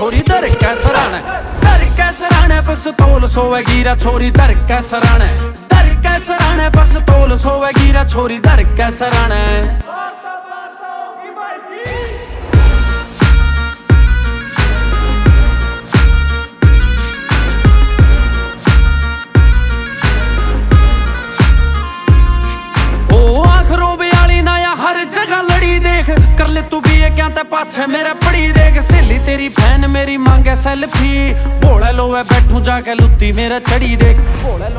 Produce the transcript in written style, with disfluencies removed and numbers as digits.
छोरी दर कै सराणे पिस्तौल सोवे गिरा छोरी दर कै सराणे पिस्तौल सोवे गिरा छोरी दर कै सराणे कर ले तू भी क्या ते पाछे मेरे पड़ी देख सहेली तेरी फैन मेरी मांगे सेल्फी भोले लोवे बैठू जाके लुत्ती मेरा चढ़ी देख।